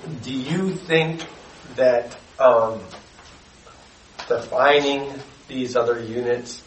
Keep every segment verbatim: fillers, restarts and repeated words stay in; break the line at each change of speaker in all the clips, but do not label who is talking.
do you think that um, defining these other units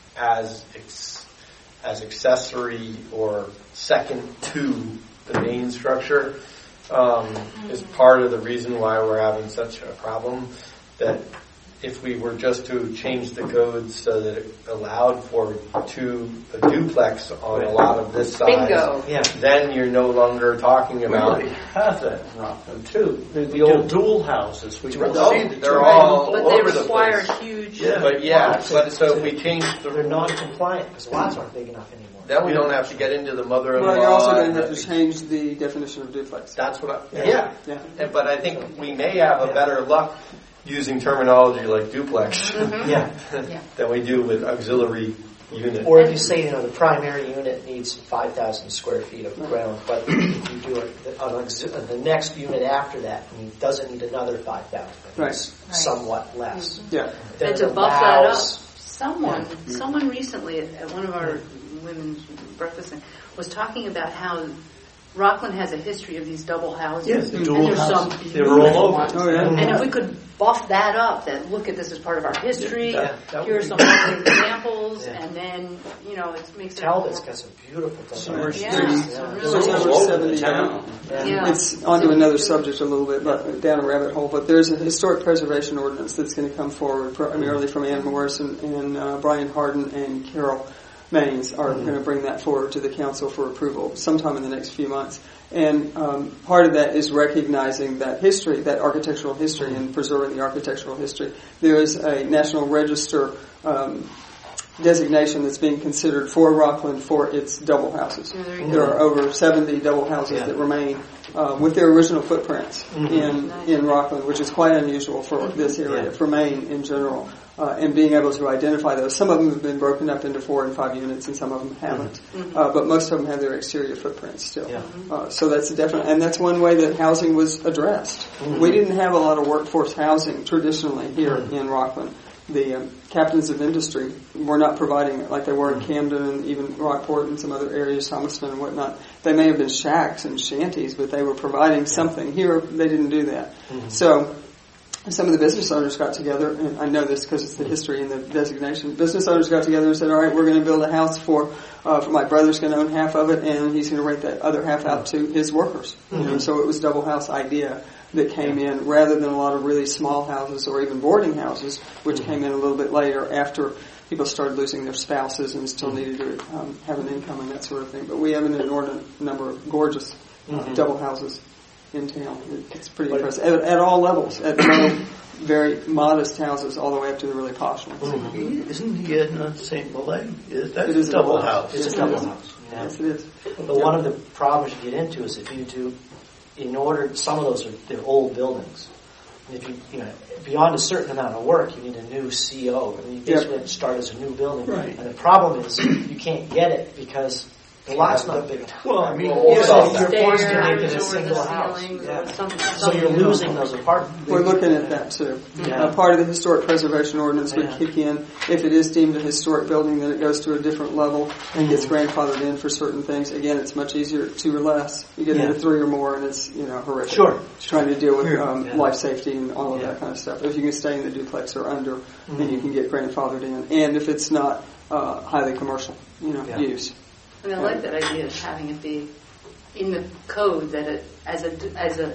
as ex- as accessory or second to the main structure um, is part of the reason why we're having such a problem? That if we were just to change the codes so that it allowed for two a duplex on a lot of this size,
Bingo.
Yeah.
then you're no longer talking about.
We already have that in Rockland too.
The, the
The
old
old dual houses. We
Well,
will see the
they're
two
all
But
all
they
over the
require
place.
huge.
Yeah.
But yeah, but so if we change the
they're non-compliant because lots aren't big enough anymore.
then we don't have to get into the mother-in-law.
Well, you're also going
and
to have
the-
to change the definition of duplex.
That's what I,
Yeah.
yeah.
Yeah.
And- But I think we may have a better luck using terminology like duplex
Yeah.
Yeah.
than we do with auxiliary unit.
Or if you say, you know, the primary unit needs five thousand square feet of ground, but if you do it, the, an auxil- the next unit after that need, doesn't need another five thousand.
Right.
It's somewhat less.
Yeah.
Then
And
it
to buff that up,
allows-
someone, someone recently at, at one of our women's breakfasts was talking about how Rockland has a history of these double houses.
Yes, the
and
dual
there's
houses.
some
They're all
beautiful
over.
ones.
Oh, yeah.
And if we could buff that up, that look at this as part of our history,
Yeah, that
here are
would
some
be-
other examples,
Yeah.
and then, you know, it makes it
Talbot's
more-
got some beautiful double
Summer
houses.
Yeah,
Street.
some
There's
really
over
all over
seventy
the town.
Yeah.
Yeah.
It's onto another subject a little bit, but down a rabbit hole. But there's a historic preservation ordinance that's going to come forward primarily from Ann Morris and, and uh, Brian Harden and Carol Maines are
Mm-hmm.
going to bring that forward to the council for approval sometime in the next few months. And um, part of that is recognizing that history, that architectural history, and preserving the architectural history. There is a National Register um, designation that's being considered for Rockland for its double houses.
Yeah, there you go.
There are over seventy double houses
Yeah.
that remain uh, with their original footprints in
Nice.
in Rockland, which is quite unusual for this area,
Yeah.
for Maine in general. Uh, and being able to identify those. Some of them have been broken up into four and five units, and some of them haven't. Uh, but most of them have their exterior footprints still.
Yeah.
Uh, so that's a definite, and that's one way that housing was addressed. We didn't have a lot of workforce housing traditionally here in Rockland. The um, captains of industry were not providing it like they were in Camden and even Rockport and some other areas, Thomaston and whatnot. They may have been shacks and shanties, but they were providing something. Here, they didn't do that. So some of the business owners got together, and I know this because it's the history and the designation. Business owners got together and said, all right, we're going to build a house for, uh, for my brother's going to own half of it, and he's going to rent that other half out to his workers. You know, so it was double house idea that came in rather than a lot of really small houses or even boarding houses, which came in a little bit later after people started losing their spouses and still needed to um, have an income and that sort of thing. But we have an inordinate number of gorgeous uh, double houses in town. It's pretty
But-
impressive. At, at all levels. At low, very modest houses all the way up to the really posh ones.
Isn't he in uh, Saint Malay? Is that
It is a
double
double
house?
It's a double house. Yeah.
Yes, it is.
But one of the problems you get into is if you do, in order, some of those are they're old buildings. And if you, you know, beyond a certain amount of work, you need a new C O. I mean, you basically have to start as a new building.
Right.
And the problem is you can't get it because the lot's not big enough.
Well, I mean,
Well,
Yeah,
so
so you're forced to
Stairs
make it a
or
single
the
house.
ceilings or
Yeah.
something-
So you're
something.
losing those apartments.
We're looking at that too.
Yeah.
Uh, part of the historic preservation ordinance would
Yeah.
kick in if it is deemed a historic building, then it goes to a different level and gets grandfathered in for certain things. Again, it's much easier, two or less. You get
Yeah.
into three or more, and it's you know horrific.
Sure.
Trying to deal with
Sure.
um,
Yeah.
life safety and all of
Yeah.
that kind of stuff. If you can stay in the duplex or under, then you can get grandfathered in, and if it's not uh, highly commercial, you know,
Yeah.
use.
I mean, I like that idea of having it be in the code that it as a as a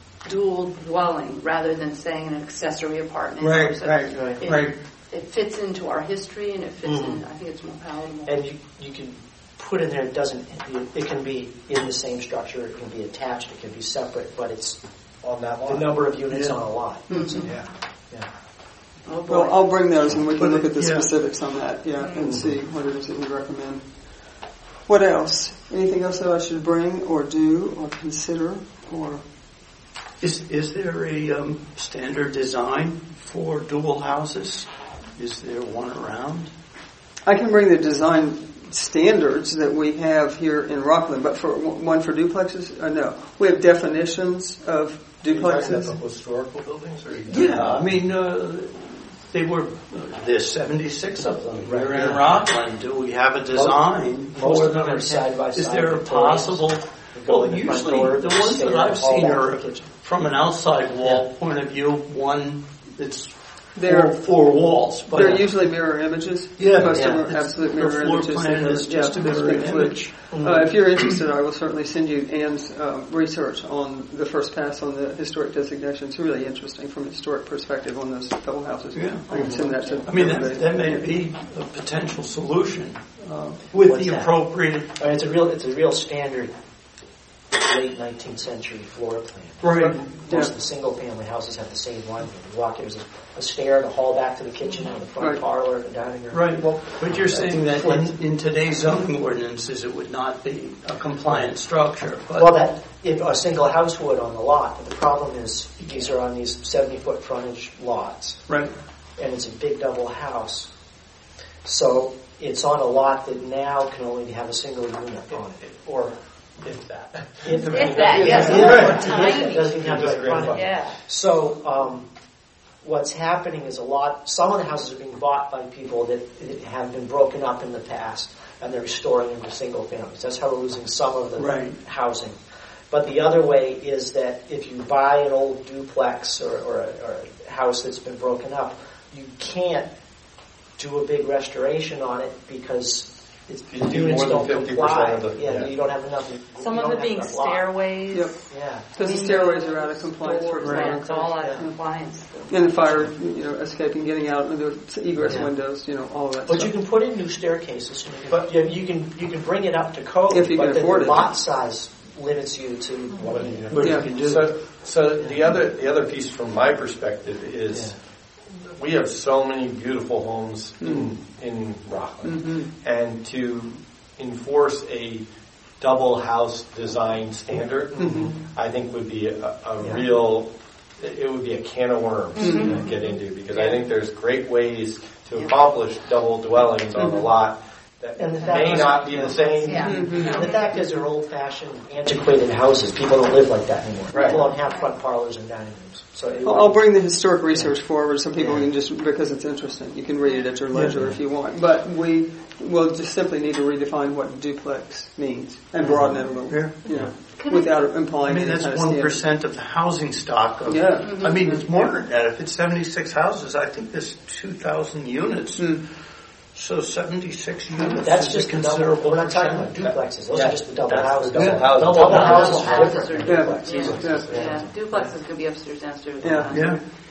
dual dwelling rather than saying an accessory apartment.
Right,
or so-
right,
right,
It,
right.
It fits into our history and it fits
Mhm.
in. I think it's more palatable.
And you you can put in there, it doesn't, it can be in the same structure, it can be attached, it can be separate, but it's
on that
the
lot.
number of units
Yeah.
on a lot.
Mhm.
So,
Yeah.
yeah.
Oh boy.
Well, I'll bring those and we can
But
look
it-
at the
yeah.
specifics on that, yeah, and see what it is that we recommend. What else? Anything else that I should bring or do or consider or?
Is is there a um, standard design for dual houses? Is there one around?
I can bring the design standards that we have here in Rockland, but for one for duplexes, uh, no. We have definitions of
Are you talking about
duplexes.
the historical buildings? Or are you talking
Yeah,
about-
I mean, uh, they were, uh, there's seventy-six of them
Right,
here in
yeah.
Rockland. Do we have a design
Most
for
of them
them?
are side by
Is
side
there a
Victorians.
possible
go
Well,
in the front
usually
door,
the
the
ones
stairs,
that I've
all
seen
back to
are
the kitchen.
from an outside wall
Yeah.
point of view. One, it's
They're-
four, four walls. But
They're usually mirror images.
Yeah,
Most
yeah.
of them are
It's-
absolute
the
mirror
floor
images.
plan
that
is
are-
just
yeah,
a mirror
big footage.
image.
Uh, if you're interested, I will certainly send you Ann's uh, research on the first pass on the historic designation. It's really interesting from a historic perspective on those double houses.
Yeah.
I can send that to
I mean,
everybody.
that, that may be a potential solution uh, with
What's
the
that?
appropriate.
I mean, it's a real, it's a real standard late nineteenth century floor plan.
Right.
Most
Yeah.
of the single family houses have the same one. You walk, there's a, a stair, the hall back to the kitchen, and the front
Right.
parlor, the dining room.
Right. Well, but you're saying that in, in today's zoning ordinances, it would not be a compliant structure. But
Well, that if a single house would on the lot, but the problem is these are on these seventy foot frontage lots,
right.
and it's a big double house. So it's on a lot that now can only have a single unit on it.
Or if that.
If,
If that, yes.
Right.
Tiny.
It doesn't even have
Just
the
grand
frontage.
Yeah.
So um, what's happening is a lot. Some of the houses are being bought by people that have been broken up in the past, and they're restoring them to single families. That's how we're losing some of the
Right.
housing. But the other way is that if you buy an old duplex or, or, a, or a house that's been broken up, you can't do a big restoration on it because it's,
You
the
do
units
more than
don't
fifty
comply.
percent of the-
yeah,
yeah.
you don't have enough.
Some
you
of
don't
it being
have enough lot.
stairways.
Yep.
Yeah.
Because the stairways are out of compliance for
doors,
example.
yeah, it's all out
Yeah.
of compliance.
And the fire, you know, escaping, getting out, and the egress
Yeah.
windows, you know, all of that
But
stuff.
you can put in new staircases. But you, you can you can bring it up to code.
If you
but
can
then
afford
the
it.
lot size limits you to what you
What
What
Yeah.
you can do.
So, so the other the other piece from my perspective is we have so many beautiful homes in in Rockland,
Mhm.
and to enforce a double house design standard, I think would be a, a
Yeah.
real. It would be a can of worms to get into because I think there's great ways to accomplish double dwellings on a lot that
And the fact
may
is-
not be the same.
Yeah.
And the fact is, they're old-fashioned, antiquated houses. People don't live like that anymore.
Right.
People don't have front parlors and dining rooms. So it
I'll I'll bring the historic research forward so people
Yeah.
can just, because it's interesting, you can read it at your leisure if you want. But we will just simply need to redefine what duplex means and broaden it a little,
Yeah.
you know,
Can I-
without
I
implying
mean,
any
that's
kind of
one
standard.
percent of the housing stock. Of,
Yeah.
I mean, it's more than that. If it's seventy-six houses, I think there's two thousand units.
Mm.
So seventy-six units.
That's
is
just
a
the double.
considerable
We're not talking
percent.
about duplexes. Those
Yeah.
are just the double
That's
houses.
the double
Yeah.
houses.
Double
Double
houses
houses
are different
are
than
different.
duplexes.
Yeah.
Yeah, duplexes could be upstairs, downstairs.
Yeah.
Yeah.